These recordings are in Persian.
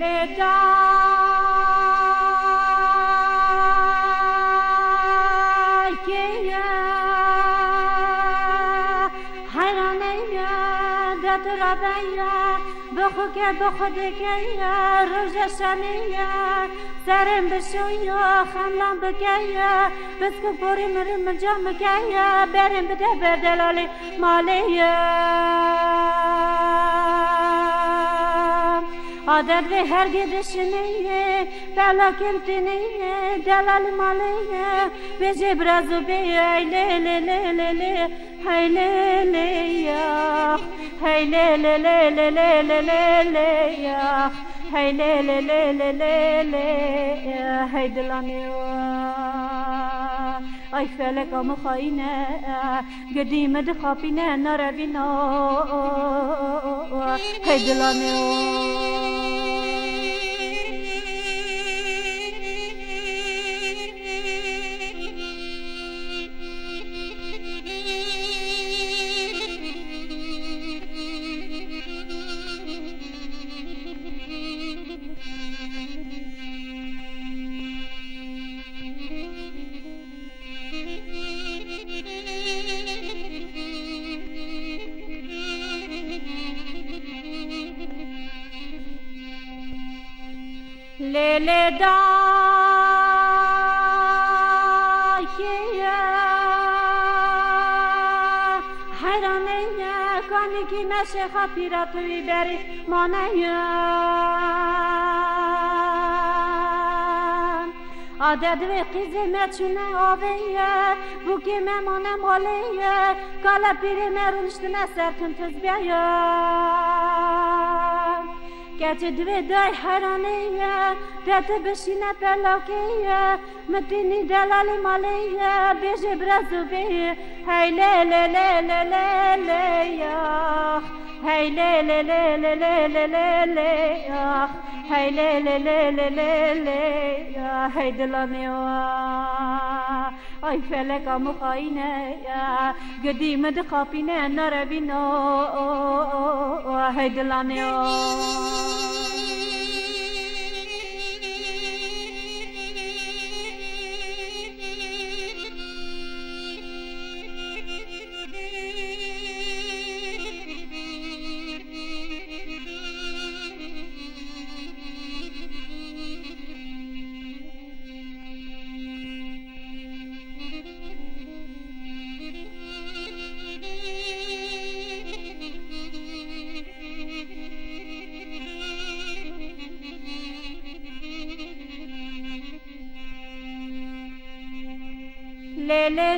لیلی بخودکیه روز شمیه سرم بشویه خملم بکیه بسکو بوری مریم جام بکیه بریم بده بردلالی مالیه عادت به هر گدشنیه بلا کنتنیه دلالی مالیه بجی برازو بیه لی لی لی لی لی هی لی لی یا هی لی لی لی لی لی لی لی لی یا هی لی لی لی لی لی لی هی دلانی ای فلک آم خاینه قدیم دخابینه نروینا هی دلانی لیلی دایه حیرانه کانی کی نشه خاطراتوی بری مانه عادت به قیزمت شونه آویه بوکی ممانه مالیه کالا پیری مرونشتنه سرتون تزبیه گچه دوی دای حیرانیه رت بشینه پلاکیه مدینی دلالی مالیه بیجی برزو بیه هی لی لی لی لی لی لی یاخ هی لی لی لی لی لی لی لی لی یاخ هی لی لی لی لی لی لی یاخ هی دلانی ای فلک آمو خاینه قدیم دخابینه نروینا هی دلانی لیلی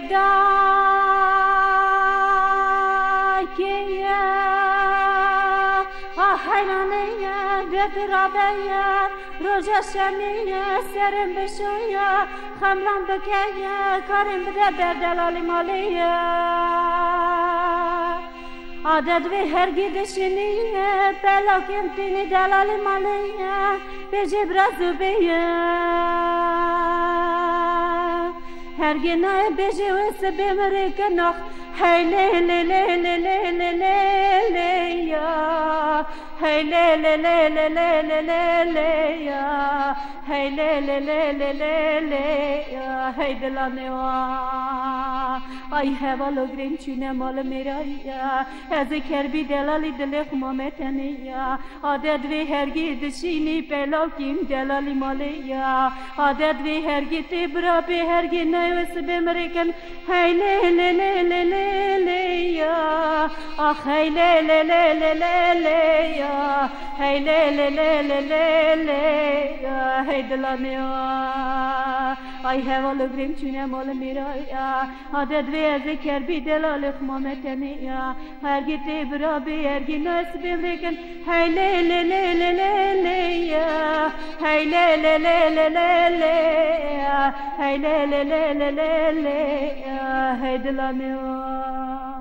دایه حیرانیه دت رابیه روز شمیه سرم بشویه خملم بکیه کارم بده بردلالی مالیه عادت به هر گدشنیه بلا کنتینی دلالی مالیه بجی برازو بیه هرگی نه بیجی ویسه بیمری کنخ هی لی لی لی لی لی لی لی لی یا هی لی لی لی لی لی لی لی لی یا هی لی لی لی لی لی لی یا هی دلانی ای هوالو گرین چونه مال میرایی از کربی دلالی دل خمامتنی عادت وی هرگی دشینی پلاکیم دلالی مالی عادت وی هرگی تبرا به هرگی نیوس بمرکن هی لی لی لی لی لی لی آخ هی لی لی لی لی لی لی هی لی لی لی لی لی لی هی دلانی ای هوالو گرین چونه مال میرایی عادت وی از کربی دلال خمامتنی هرگی تبرا به هرگی نیوس بمرکن هی لی لی لی لی لی لی هی لی لی لی لی لی لی هی لی لی لی لی لی لی هی دلانی